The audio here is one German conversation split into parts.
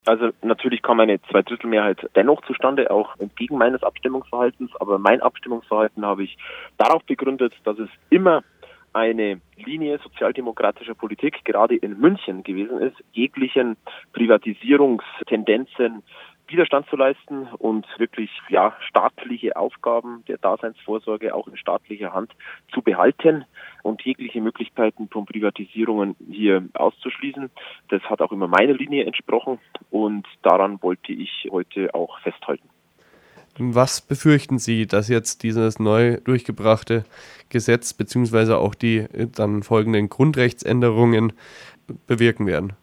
Also natürlich kam eine Zweidrittelmehrheit dennoch zustande, auch entgegen meines Abstimmungsverhaltens. Aber mein Abstimmungsverhalten habe ich darauf begründet, dass es immer eine Linie sozialdemokratischer Politik, gerade in München gewesen ist, jeglichen Privatisierungstendenzen Widerstand zu leisten und wirklich staatliche Aufgaben der Daseinsvorsorge auch in staatlicher Hand zu behalten und jegliche Möglichkeiten von Privatisierungen hier auszuschließen. Das hat auch immer meiner Linie entsprochen und daran wollte ich heute auch festhalten. Was befürchten Sie, dass jetzt dieses neu durchgebrachte Gesetz bzw. auch die dann folgenden Grundrechtsänderungen bewirken werden?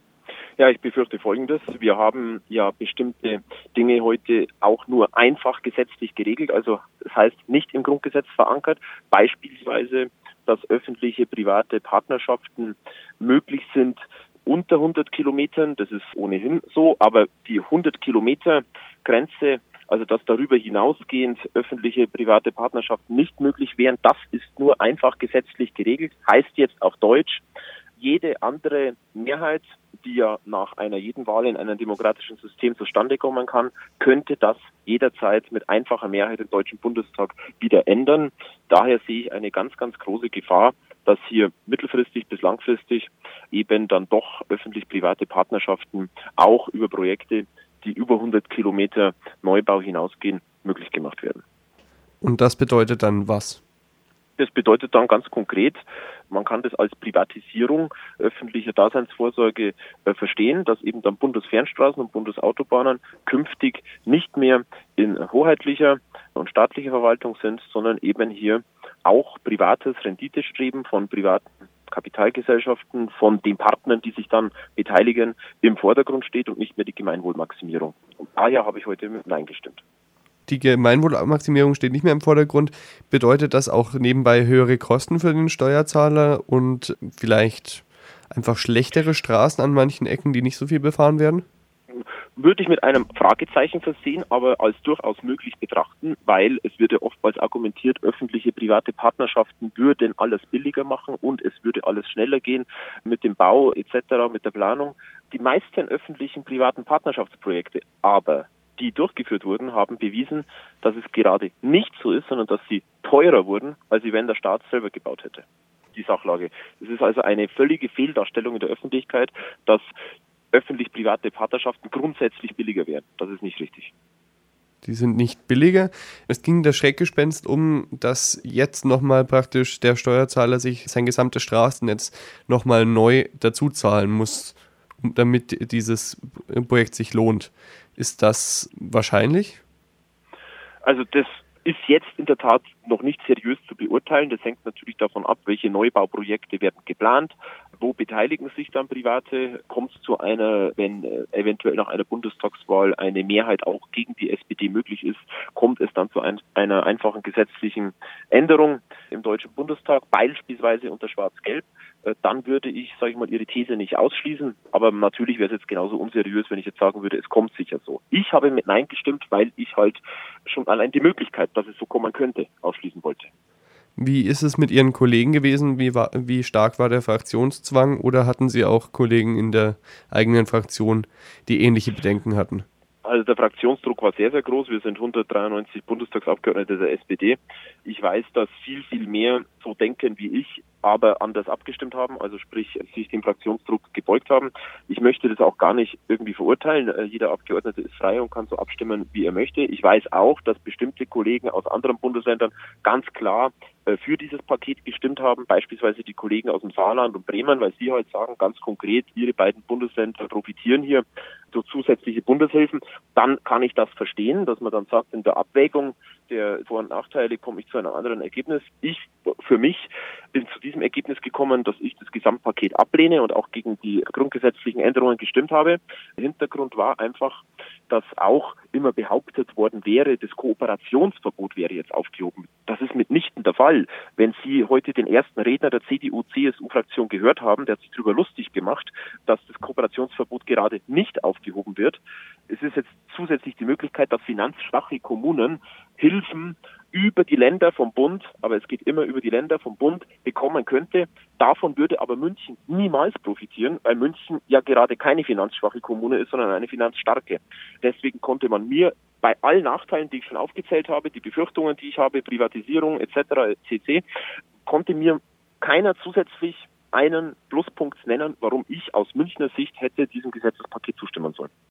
Ja, ich befürchte Folgendes. Wir haben ja bestimmte Dinge heute auch nur einfach gesetzlich geregelt, also das heißt nicht im Grundgesetz verankert. Beispielsweise, dass öffentliche, private Partnerschaften möglich sind unter 100 Kilometern. Das ist ohnehin so, aber die 100 Kilometer Grenze, also dass darüber hinausgehend öffentliche, private Partnerschaften nicht möglich wären, das ist nur einfach gesetzlich geregelt. Heißt jetzt auf Deutsch, jede andere Mehrheit, die ja nach einer jeden Wahl in einem demokratischen System zustande kommen kann, könnte das jederzeit mit einfacher Mehrheit im Deutschen Bundestag wieder ändern. Daher sehe ich eine ganz, ganz große Gefahr, dass hier mittelfristig bis langfristig eben dann doch öffentlich-private Partnerschaften auch über Projekte, die über 100 Kilometer Neubau hinausgehen, möglich gemacht werden. Und das bedeutet dann was? Das bedeutet dann ganz konkret, man kann das als Privatisierung öffentlicher Daseinsvorsorge verstehen, dass eben dann Bundesfernstraßen und Bundesautobahnen künftig nicht mehr in hoheitlicher und staatlicher Verwaltung sind, sondern eben hier auch privates Renditestreben von privaten Kapitalgesellschaften, von den Partnern, die sich dann beteiligen, im Vordergrund steht und nicht mehr die Gemeinwohlmaximierung. Und daher habe ich heute mit Nein gestimmt. Die Gemeinwohlmaximierung steht nicht mehr im Vordergrund. Bedeutet das auch nebenbei höhere Kosten für den Steuerzahler und vielleicht einfach schlechtere Straßen an manchen Ecken, die nicht so viel befahren werden? Würde ich mit einem Fragezeichen versehen, aber als durchaus möglich betrachten, weil es wird ja oftmals argumentiert, öffentliche, private Partnerschaften würden alles billiger machen und es würde alles schneller gehen mit dem Bau etc., mit der Planung. Die meisten öffentlichen, privaten Partnerschaftsprojekte aber, die durchgeführt wurden, haben bewiesen, dass es gerade nicht so ist, sondern dass sie teurer wurden, als wenn der Staat selber gebaut hätte. Die Sachlage. Es ist also eine völlige Fehldarstellung in der Öffentlichkeit, dass öffentlich-private Partnerschaften grundsätzlich billiger wären. Das ist nicht richtig. Die sind nicht billiger. Es ging das Schreckgespenst um, dass jetzt nochmal praktisch der Steuerzahler sich sein gesamtes Straßennetz nochmal neu dazu zahlen muss, damit dieses Projekt sich lohnt. Ist das wahrscheinlich? Also das ist jetzt in der Tat noch nicht seriös zu beurteilen. Das hängt natürlich davon ab, welche Neubauprojekte werden geplant, wo beteiligen sich dann Private, kommt es zu einer, wenn eventuell nach einer Bundestagswahl eine Mehrheit auch gegen die SPD möglich ist, kommt es dann zu einer einfachen gesetzlichen Änderung im Deutschen Bundestag, beispielsweise unter Schwarz-Gelb. Dann würde ich, sage ich mal, Ihre These nicht ausschließen, aber natürlich wäre es jetzt genauso unseriös, wenn ich jetzt sagen würde, es kommt sicher so. Ich habe mit Nein gestimmt, weil ich halt schon allein die Möglichkeit, dass es so kommen könnte, ausschließen wollte. Wie ist es mit Ihren Kollegen gewesen? Wie stark war der Fraktionszwang oder hatten Sie auch Kollegen in der eigenen Fraktion, die ähnliche Bedenken hatten? Also der Fraktionsdruck war sehr, sehr groß. Wir sind 193 Bundestagsabgeordnete der SPD. Ich weiß, dass viel, viel mehr so denken wie ich, aber anders abgestimmt haben, also sprich sich dem Fraktionsdruck gebeugt haben. Ich möchte das auch gar nicht irgendwie verurteilen. Jeder Abgeordnete ist frei und kann so abstimmen, wie er möchte. Ich weiß auch, dass bestimmte Kollegen aus anderen Bundesländern ganz klar für dieses Paket gestimmt haben, beispielsweise die Kollegen aus dem Saarland und Bremen, weil sie halt sagen, ganz konkret, ihre beiden Bundesländer profitieren hier durch zusätzliche Bundeshilfen. Dann kann ich das verstehen, dass man dann sagt, in der Abwägung der Vor- und Nachteile komme ich zu einem anderen Ergebnis. Ich für mich bin zu diesem Ergebnis gekommen, dass ich das Gesamtpaket ablehne und auch gegen die grundgesetzlichen Änderungen gestimmt habe. Der Hintergrund war einfach, dass auch immer behauptet worden wäre, das Kooperationsverbot wäre jetzt aufgehoben. Das ist mitnichten der Fall. Wenn Sie heute den ersten Redner der CDU-CSU-Fraktion gehört haben, der hat sich darüber lustig gemacht, dass das Kooperationsverbot gerade nicht aufgehoben wird. Es ist jetzt zusätzlich die Möglichkeit, dass finanzschwache Kommunen Hilfen über die Länder vom Bund, aber es geht immer über die Länder vom Bund, bekommen könnte. Davon würde aber München niemals profitieren, weil München ja gerade keine finanzschwache Kommune ist, sondern eine finanzstarke. Deswegen konnte man mir bei allen Nachteilen, die ich schon aufgezählt habe, die Befürchtungen, die ich habe, Privatisierung etc., etc., konnte mir keiner zusätzlich einen Pluspunkt nennen, warum ich aus Münchner Sicht hätte diesem Gesetzespaket zustimmen sollen.